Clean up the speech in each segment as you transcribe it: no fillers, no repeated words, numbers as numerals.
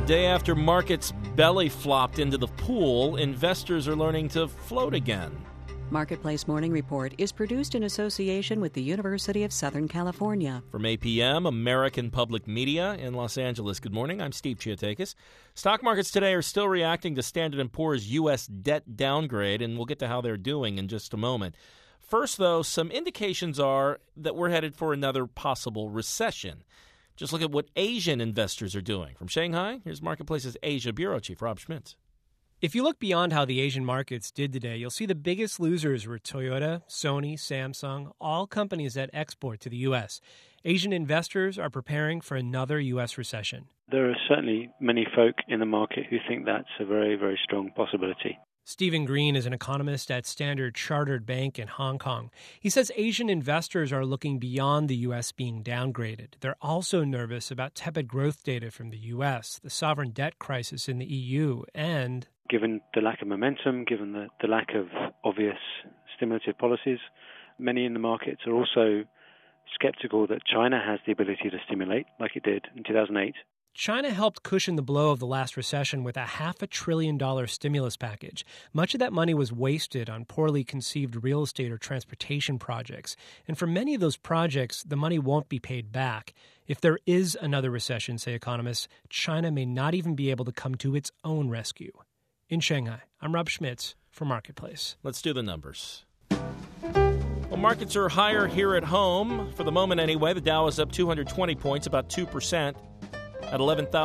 day after markets belly flopped into the pool, investors are learning to float again. Marketplace Morning Report is produced in association with the University of Southern California. From APM, American Public Media in Los Angeles. Good morning. I'm Steve Chiotakis. Stock markets today are still reacting to Standard & Poor's U.S. debt downgrade, and we'll get to how they're doing in just a moment. First, though, some indications are that we're headed for another possible recession. Just look at what Asian investors are doing. From Shanghai, here's Marketplace's Asia Bureau Chief Rob Schmitz. If you look beyond how the Asian markets did today, you'll see the biggest losers were Toyota, Sony, Samsung, all companies that export to the U.S. Asian investors are preparing for another U.S. recession. There are certainly many folk in the market who think that's a very, very strong possibility. Stephen Green is an economist at Standard Chartered Bank in Hong Kong. He says Asian investors are looking beyond the U.S. being downgraded. They're also nervous about tepid growth data from the U.S., the sovereign debt crisis in the EU, and given the lack of momentum, given the lack of obvious stimulative policies, many in the markets are also skeptical that China has the ability to stimulate like it did in 2008. China helped cushion the blow of the last recession with a $500 billion stimulus package. Much of that money was wasted on poorly conceived real estate or transportation projects. And for many of those projects, the money won't be paid back. If there is another recession, say economists, China may not even be able to come to its own rescue. In Shanghai, I'm Rob Schmitz for Marketplace. Let's do the numbers. Well, markets are higher here at home. For the moment anyway, the Dow is up 220 points, about 2%, at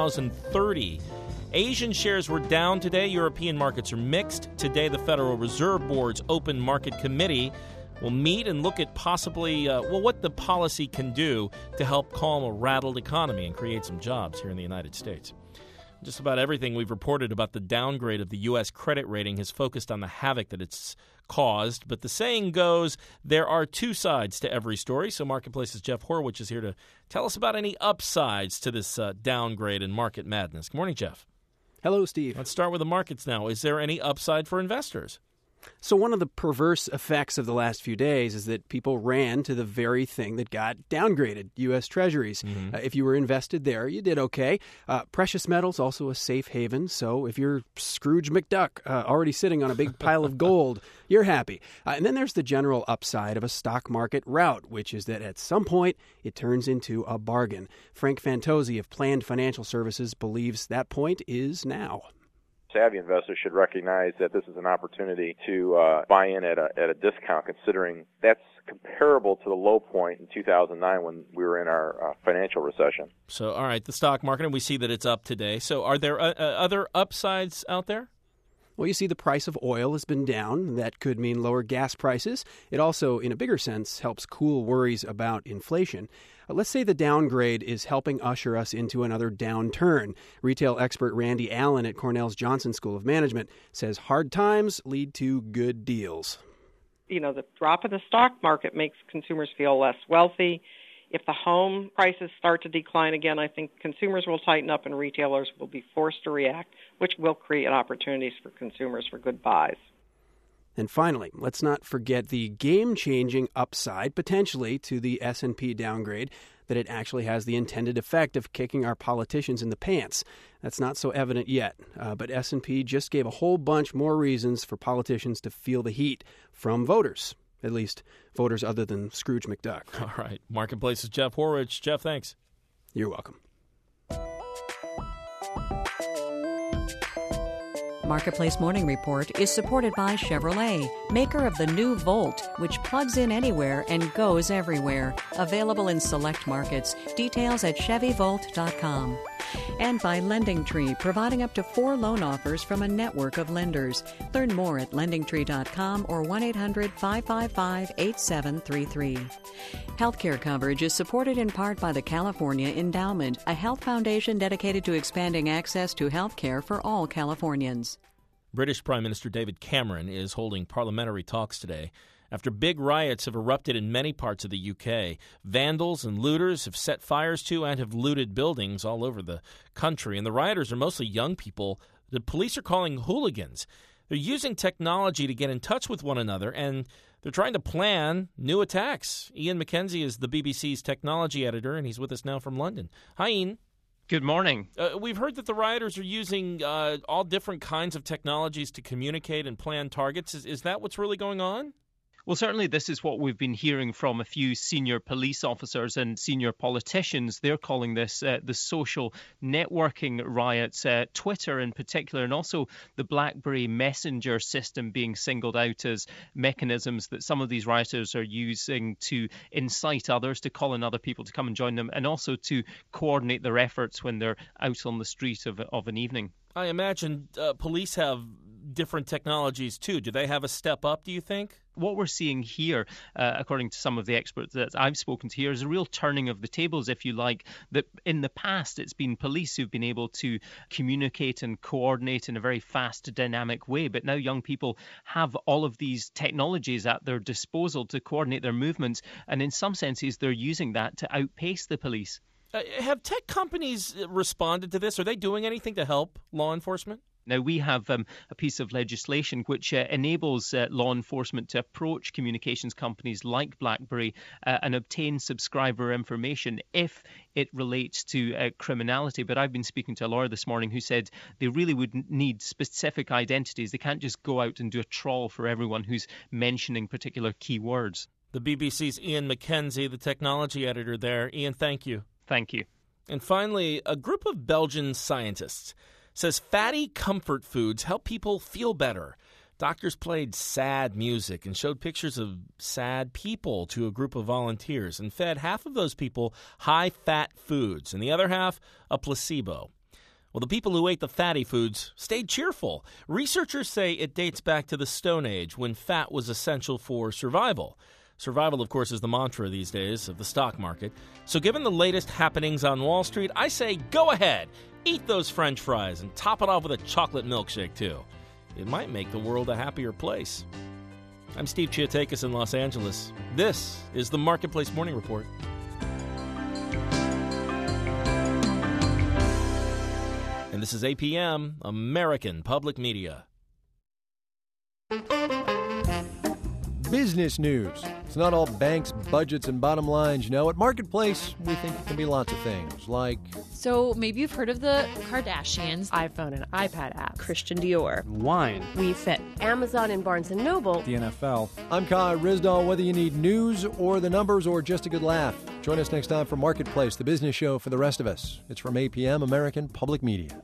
11,030. Asian shares were down today. European markets are mixed. Today, the Federal Reserve Board's Open Market Committee will meet and look at possibly, what the policy can do to help calm a rattled economy and create some jobs here in the United States. Just about everything we've reported about the downgrade of the U.S. credit rating has focused on the havoc that it's caused. But the saying goes, there are two sides to every story. So Marketplace's Jeff Horwich is here to tell us about any upsides to this downgrade and market madness. Good morning, Jeff. Hello, Steve. Let's start with the markets now. Is there any upside for investors? So one of the perverse effects of the last few days is that people ran to the very thing that got downgraded, U.S. Treasuries. If you were invested there, you did okay. Precious metals, also a safe haven. So if you're Scrooge McDuck, already sitting on a big pile of gold, you're happy. And then there's the general upside of a stock market rout, which is that at some point it turns into a bargain. Frank Fantozzi of Planned Financial Services believes that point is now. Savvy investors should recognize that this is an opportunity to buy in at a discount, considering that's comparable to the low point in 2009 when we were in our financial recession. So, all right, the stock market, and we see that it's up today. So are there other upsides out there? Well, you see the price of oil has been down. That could mean lower gas prices. It also, in a bigger sense, helps cool worries about inflation. Let's say the downgrade is helping usher us into another downturn. Retail expert Randy Allen at Cornell's Johnson School of Management says hard times lead to good deals. You know, the drop in the stock market makes consumers feel less wealthy. If the home prices start to decline again, I think consumers will tighten up and retailers will be forced to react, which will create opportunities for consumers for good buys. And finally, let's not forget the game-changing upside, potentially, to the S&P downgrade, that it actually has the intended effect of kicking our politicians in the pants. That's not so evident yet, but S&P just gave a whole bunch more reasons for politicians to feel the heat from voters, at least voters other than Scrooge McDuck. All right. Marketplace's Jeff Horwich. Jeff, thanks. You're welcome. Marketplace Morning Report is supported by Chevrolet, maker of the new Volt, which plugs in anywhere and goes everywhere. Available in select markets. Details at ChevyVolt.com. And by LendingTree, providing up to 4 loan offers from a network of lenders. Learn more at LendingTree.com or 1-800-555-8733. Healthcare coverage is supported in part by the California Endowment, a health foundation dedicated to expanding access to health care for all Californians. British Prime Minister David Cameron is holding parliamentary talks today after big riots have erupted in many parts of the UK. Vandals and looters have set fires to and have looted buildings all over the country. And the rioters are mostly young people the police are calling hooligans. They're using technology to get in touch with one another, and they're trying to plan new attacks. Ian McKenzie is the BBC's technology editor, and he's with us now from London. Hi, Ian. Good morning. We've heard that the rioters are using all different kinds of technologies to communicate and plan targets. Is that what's really going on? Well, certainly this is what we've been hearing from a few senior police officers and senior politicians. They're calling this the social networking riots, Twitter in particular, and also the BlackBerry Messenger system being singled out as mechanisms that some of these rioters are using to incite others, to call on other people to come and join them, and also to coordinate their efforts when they're out on the street of an evening. I imagine police have different technologies too. Do they have a step up, do you think? What we're seeing here, according to some of the experts that I've spoken to here, is a real turning of the tables, if you like, that in the past it's been police who've been able to communicate and coordinate in a very fast, dynamic way. But now young people have all of these technologies at their disposal to coordinate their movements. And in some senses, they're using that to outpace the police. Have tech companies responded to this? Are they doing anything to help law enforcement? Now, we have a piece of legislation which enables law enforcement to approach communications companies like BlackBerry and obtain subscriber information if it relates to criminality. But I've been speaking to a lawyer this morning who said they really would need specific identities. They can't just go out and do a trawl for everyone who's mentioning particular keywords. The BBC's Ian McKenzie, the technology editor there. Ian, thank you. Thank you. And finally, a group of Belgian scientists says fatty comfort foods help people feel better. Doctors played sad music and showed pictures of sad people to a group of volunteers and fed half of those people high-fat foods and the other half a placebo. Well, the people who ate the fatty foods stayed cheerful. Researchers say it dates back to the Stone Age when fat was essential for survival. Survival, of course, is the mantra these days of the stock market. So given the latest happenings on Wall Street, I say go ahead. Eat those French fries and top it off with a chocolate milkshake, too. It might make the world a happier place. I'm Steve Chiotakis in Los Angeles. This is the Marketplace Morning Report. And this is APM, American Public Media. Business news. It's not all banks, budgets, and bottom lines. At Marketplace, we think it can be lots of things, like... So maybe you've heard of the Kardashians. iPhone and iPad app. Christian Dior. Wine. We Fit. Amazon and Barnes & Noble. The NFL. I'm Kai Rizdal. Whether you need news or the numbers or just a good laugh, join us next time for Marketplace, the business show for the rest of us. It's from APM, American Public Media.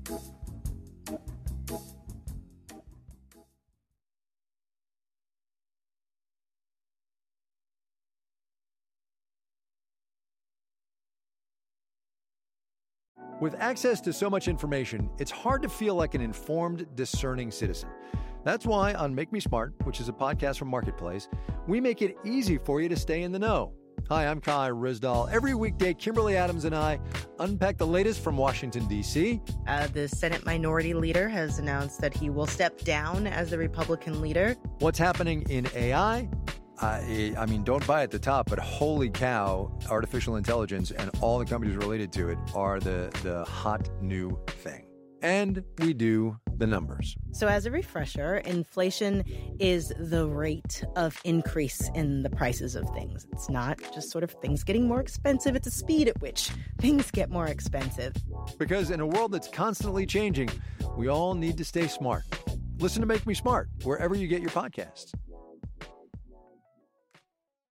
With access to so much information, it's hard to feel like an informed, discerning citizen. That's why on Make Me Smart, which is a podcast from Marketplace, we make it easy for you to stay in the know. Hi, I'm Kai Rizdal. Every weekday, Kimberly Adams and I unpack the latest from Washington, D.C. The Senate Minority Leader has announced that he will step down as the Republican leader. What's happening in AI? I mean, don't buy at the top, but holy cow, artificial intelligence and all the companies related to it are the hot new thing. And we do the numbers. So as a refresher, inflation is the rate of increase in the prices of things. It's not just sort of things getting more expensive. It's the speed at which things get more expensive. Because in a world that's constantly changing, we all need to stay smart. Listen to Make Me Smart wherever you get your podcasts.